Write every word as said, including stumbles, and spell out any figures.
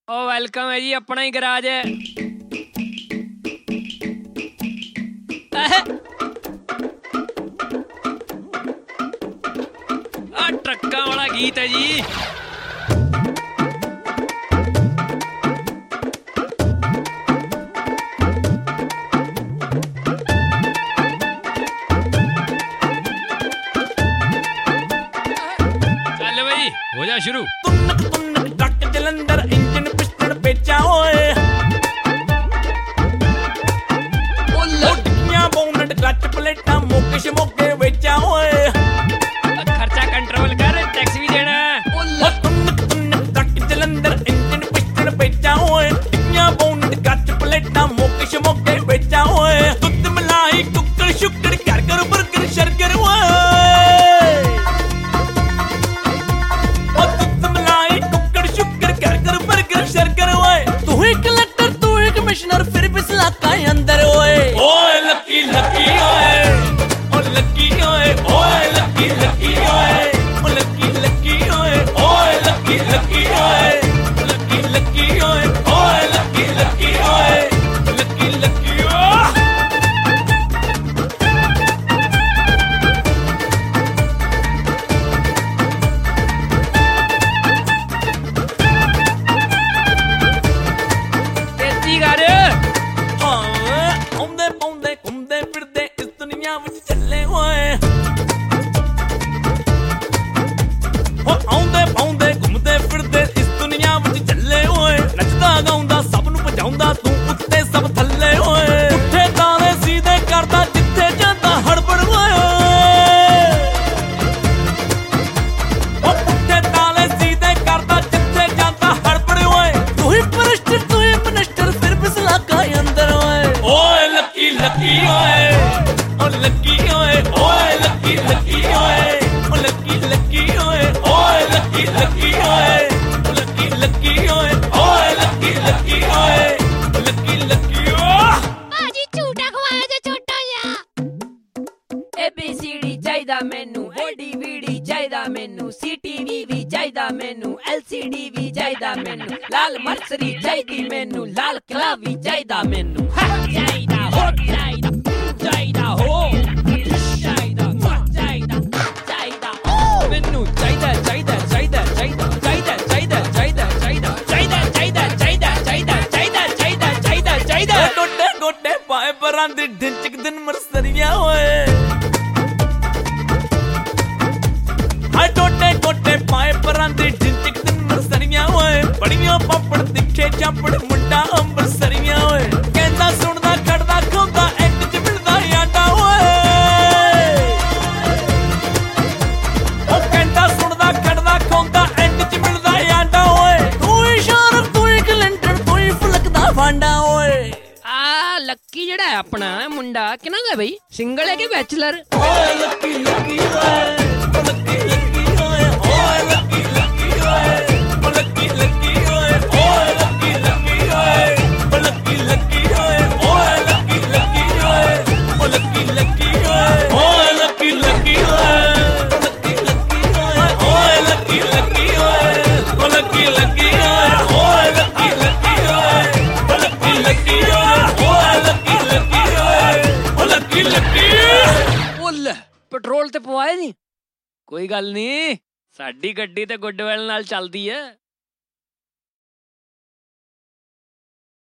ਉਹ ਵੈਲਕਮ ਹੈ ਜੀ, ਆਪਣਾ ਹੀ ਗਰਾਜ ਹੈ। ਆ ਟਰੱਕਾਂ ਵਾਲਾ ਗੀਤ ਹੈ ਜੀ। ਚੱਲ ਬਈ ਹੋ ਜਾ ਸ਼ੁਰੂ। ਤੁਨਕ ਤੁਨਕ ਟੱਕ ਜਲੰਧਰ ਇੰਜਨ ਪਿਸਟਨ ਪੇਚਾ ਓਏ ਉੱਡੀਆਂ ਬੋਨਟ ਕਲਚ ਪਲੇਟਾਂ ਮੋਕੇ ਸ਼ਮੋਕੇ ਵੇਚਾ ਓਏ ਖਰਚਾ ਕੰਟਰੋਲ ਕਰ, ਟੈਕਸ ਵੀ ਦੇਣਾ। ਤੁਨਕ ਤੁਨਕ ਟੱਕ ਜਲੰਧਰ ਇੰਜਨ ਪਿਸਟਨ ਪੇਚਾ ਓਏ ਉੱਡੀਆਂ ਬੋਨਟ ਕਲਚ ਪਲੇਟਾਂ ਮੋਕੇ ਸ਼ਮੋਕੇ ਵੇਚਾ ਓਏ ਦੁੱਧ ਮਲਾਈ ਕੁੱਕੜ ਸ਼ੁੱਕੜ ਘਰ ਘਰ ਬਰਗਰ ਸ਼ਰਗਰ ਓਏ फिर भी सलाका अंदर ओए ओए लकी लकी ओए ओ लकी ओए ओए लकी लकी ओए ओ लकी लकी ओए ओए लकी लकी ओए लकी लकी ओए ओए लकी लकी ओए लकी लकी तेजी कर मैनू बॉडी वीडी चाहिदा, मैनू सी टीवी भी चाहिदा, मैनू एल सी डी भी चाहिदा, मैनू लाल मर्सरी चाहिदी, मैनू लाल किला भी चाहिदा, मैनू चाहिदा हो चाहिदा चाहिदा हो चाहिदा चाहिदा चाहिदा मैनू चाहिदा चाहिदा चाहिदा चाहिदा चाहिदा चाहिदा चाहिदा चाहिदा चाहिदा चाहिदा चाहिदा चाहिदा चाहिदा चाहिदा चाहिदा चाहिदा गोटे गोटे पाए परां दी ढिंचक दिन मरसरिया होए टोटे टोटे पाए परां दी ढिंचक दिन मरसरियां ओए बड़ियां पापड़ तिखे चापड़ मुंडा अंबरसरियां ओए कहंदा सुनदा खड़दा खांदा एक च मिलदा आटा ओए ओ कहंदा सुनदा खड़दा खांदा एक च मिलदा आटा ओए तू ही शारक तू ही कलंटर तू ही फलकदा भांडा ओए आ लक्की जेड़ा है अपना मुंडा किना दा बई, सिंगल है कि बैचलर? ओए लक्की लक्की ओए लक्की पेट्रोल ते पवाए नहीं, कोई गल नहीं, साडी गड्डी ते गुडवैल नाल चलदी है।